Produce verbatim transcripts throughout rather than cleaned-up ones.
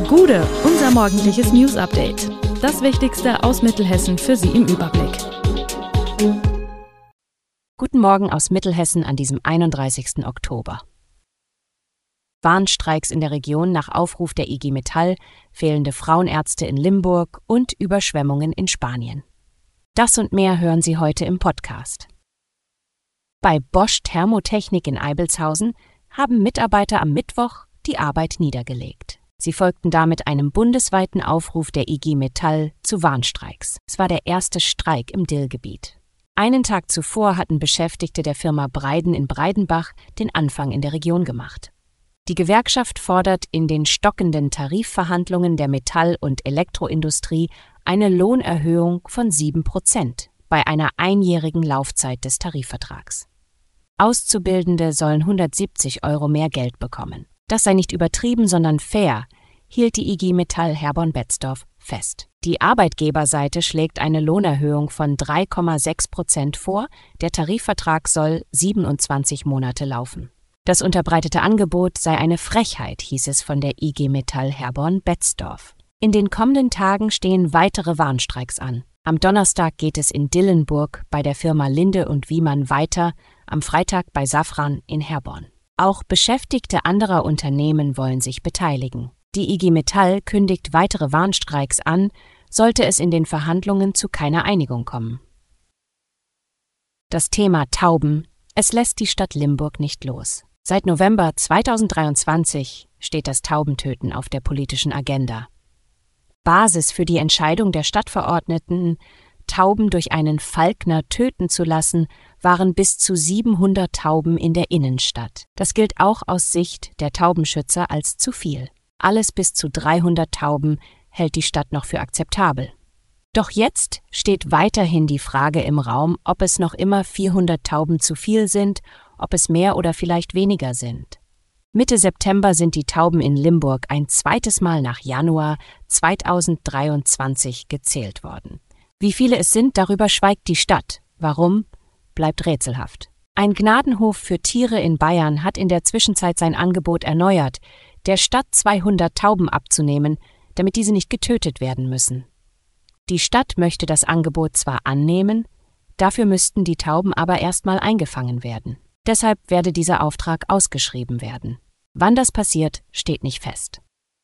Gude, unser morgendliches News-Update. Das Wichtigste aus Mittelhessen für Sie im Überblick. Guten Morgen aus Mittelhessen an diesem einunddreißigsten Oktober. Warnstreiks in der Region nach Aufruf der I G Metall, fehlende Frauenärzte in Limburg und Überschwemmungen in Spanien. Das und mehr hören Sie heute im Podcast. Bei Bosch Thermotechnik in Eibelshausen haben Mitarbeiter am Mittwoch die Arbeit niedergelegt. Sie folgten damit einem bundesweiten Aufruf der I G Metall zu Warnstreiks. Es war der erste Streik im Dillgebiet. Einen Tag zuvor hatten Beschäftigte der Firma Breiden in Breidenbach den Anfang in der Region gemacht. Die Gewerkschaft fordert in den stockenden Tarifverhandlungen der Metall- und Elektroindustrie eine Lohnerhöhung von sieben Prozent bei einer einjährigen Laufzeit des Tarifvertrags. Auszubildende sollen hundertsiebzig Euro mehr Geld bekommen. Das sei nicht übertrieben, sondern fair, hielt die I G Metall Herborn-Betzdorf fest. Die Arbeitgeberseite schlägt eine Lohnerhöhung von drei Komma sechs Prozent vor, der Tarifvertrag soll siebenundzwanzig Monate laufen. Das unterbreitete Angebot sei eine Frechheit, hieß es von der I G Metall Herborn-Betzdorf. In den kommenden Tagen stehen weitere Warnstreiks an. Am Donnerstag geht es in Dillenburg bei der Firma Linde und Wiemann weiter, am Freitag bei Safran in Herborn. Auch Beschäftigte anderer Unternehmen wollen sich beteiligen. Die I G Metall kündigt weitere Warnstreiks an, sollte es in den Verhandlungen zu keiner Einigung kommen. Das Thema Tauben, es lässt die Stadt Limburg nicht los. Seit November zweitausenddreiundzwanzig steht das Taubentöten auf der politischen Agenda. Basis für die Entscheidung der Stadtverordneten, Tauben durch einen Falkner töten zu lassen, waren bis zu siebenhundert Tauben in der Innenstadt. Das gilt auch aus Sicht der Taubenschützer als zu viel. Alles bis zu dreihundert Tauben hält die Stadt noch für akzeptabel. Doch jetzt steht weiterhin die Frage im Raum, ob es noch immer vierhundert Tauben zu viel sind, ob es mehr oder vielleicht weniger sind. Mitte September sind die Tauben in Limburg ein zweites Mal nach Januar zweitausenddreiundzwanzig gezählt worden. Wie viele es sind, darüber schweigt die Stadt. Warum? Bleibt rätselhaft. Ein Gnadenhof für Tiere in Bayern hat in der Zwischenzeit sein Angebot erneuert, der Stadt zweihundert Tauben abzunehmen, damit diese nicht getötet werden müssen. Die Stadt möchte das Angebot zwar annehmen, dafür müssten die Tauben aber erstmal eingefangen werden. Deshalb werde dieser Auftrag ausgeschrieben werden. Wann das passiert, steht nicht fest.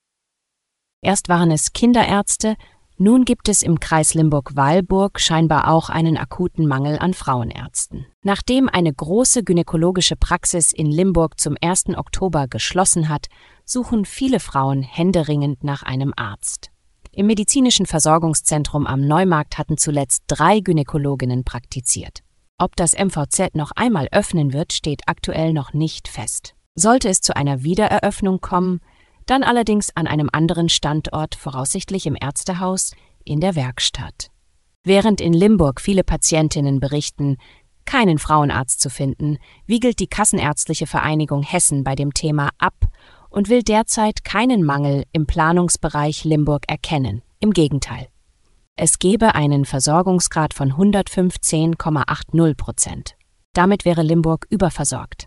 Erst waren es Kinderärzte, nun gibt es im Kreis Limburg-Weilburg scheinbar auch einen akuten Mangel an Frauenärzten. Nachdem eine große gynäkologische Praxis in Limburg zum ersten Oktober geschlossen hat, suchen viele Frauen händeringend nach einem Arzt. Im medizinischen Versorgungszentrum am Neumarkt hatten zuletzt drei Gynäkologinnen praktiziert. Ob das M V Z noch einmal öffnen wird, steht aktuell noch nicht fest. Sollte es zu einer Wiedereröffnung kommen, dann allerdings an einem anderen Standort, voraussichtlich im Ärztehaus, in der Werkstatt. Während in Limburg viele Patientinnen berichten, keinen Frauenarzt zu finden, wiegelt die Kassenärztliche Vereinigung Hessen bei dem Thema ab und will derzeit keinen Mangel im Planungsbereich Limburg erkennen. Im Gegenteil. Es gebe einen Versorgungsgrad von hundertfünfzehn Komma achtzig Prozent. Damit wäre Limburg überversorgt.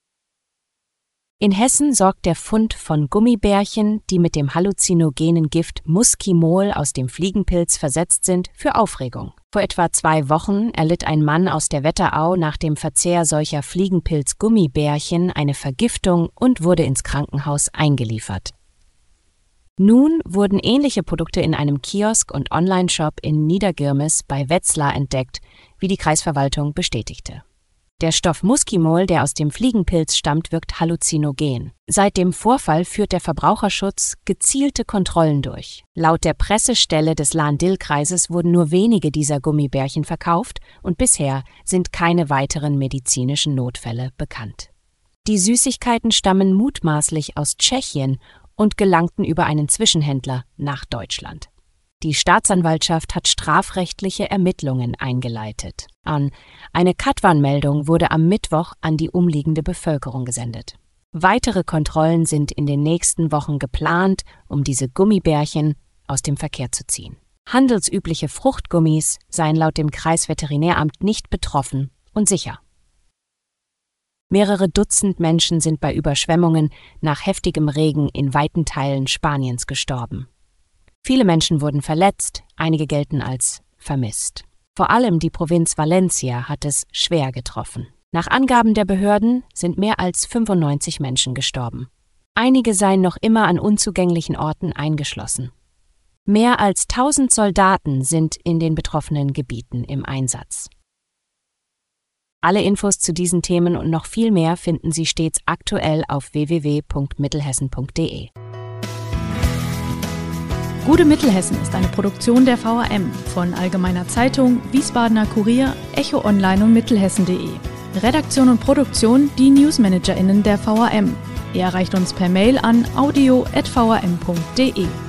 In Hessen sorgt der Fund von Gummibärchen, die mit dem halluzinogenen Gift Muskimol aus dem Fliegenpilz versetzt sind, für Aufregung. Vor etwa zwei Wochen erlitt ein Mann aus der Wetterau nach dem Verzehr solcher Fliegenpilz-Gummibärchen eine Vergiftung und wurde ins Krankenhaus eingeliefert. Nun wurden ähnliche Produkte in einem Kiosk und Onlineshop in Niedergirmes bei Wetzlar entdeckt, wie die Kreisverwaltung bestätigte. Der Stoff Muskimol, der aus dem Fliegenpilz stammt, wirkt halluzinogen. Seit dem Vorfall führt der Verbraucherschutz gezielte Kontrollen durch. Laut der Pressestelle des Lahn-Dill-Kreises wurden nur wenige dieser Gummibärchen verkauft und bisher sind keine weiteren medizinischen Notfälle bekannt. Die Süßigkeiten stammen mutmaßlich aus Tschechien und gelangten über einen Zwischenhändler nach Deutschland. Die Staatsanwaltschaft hat strafrechtliche Ermittlungen eingeleitet. An eine Katwan-Meldung wurde am Mittwoch an die umliegende Bevölkerung gesendet. Weitere Kontrollen sind in den nächsten Wochen geplant, um diese Gummibärchen aus dem Verkehr zu ziehen. Handelsübliche Fruchtgummis seien laut dem Kreisveterinäramt nicht betroffen und sicher. Mehrere Dutzend Menschen sind bei Überschwemmungen nach heftigem Regen in weiten Teilen Spaniens gestorben. Viele Menschen wurden verletzt, einige gelten als vermisst. Vor allem die Provinz Valencia hat es schwer getroffen. Nach Angaben der Behörden sind mehr als fünfundneunzig Menschen gestorben. Einige seien noch immer an unzugänglichen Orten eingeschlossen. Mehr als tausend Soldaten sind in den betroffenen Gebieten im Einsatz. Alle Infos zu diesen Themen und noch viel mehr finden Sie stets aktuell auf w w w punkt mittelhessen punkt d e. Gute Mittelhessen ist eine Produktion der V A M von Allgemeiner Zeitung, Wiesbadener Kurier, Echo Online und Mittelhessen punkt de. Redaktion und Produktion die NewsmanagerInnen der V A M. Ihr erreicht uns per Mail an audio at v a m punkt d e.